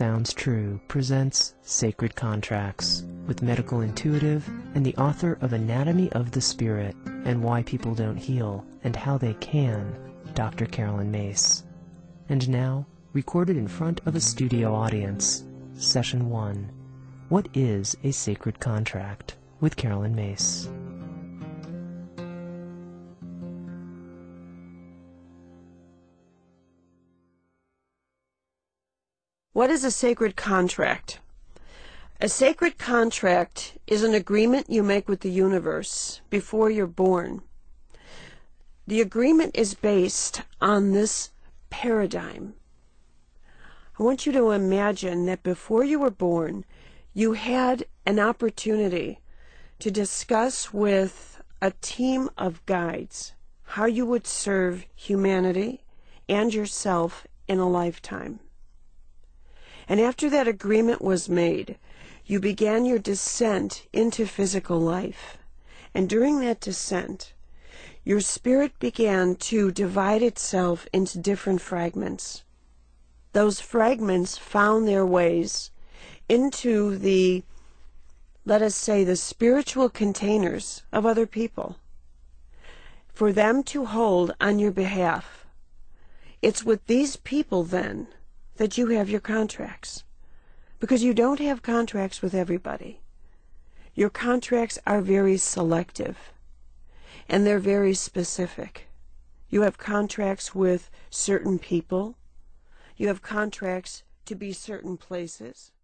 Sounds True presents Sacred Contracts with medical intuitive and the author of Anatomy of the Spirit and Why People Don't Heal and How They Can, Dr. Carolyn Myss. And now, recorded in front of a studio audience, Session 1, What is a Sacred Contract? With Carolyn Myss. What is a sacred contract? A sacred contract is an agreement you make with the universe before you're born. The agreement is based on this paradigm. I want you to imagine that before you were born, you had an opportunity to discuss with a team of guides how you would serve humanity and yourself in a lifetime. And after that agreement was made, you began your descent into physical life. And during that descent, your spirit began to divide itself into different fragments. Those fragments found their ways into the, let us say, the spiritual containers of other people, for them to hold on your behalf. It's with these people, then, that you have your contracts, because you don't have contracts with everybody. Your contracts are very selective, and they're very specific. You have contracts with certain people. You have contracts to be certain places.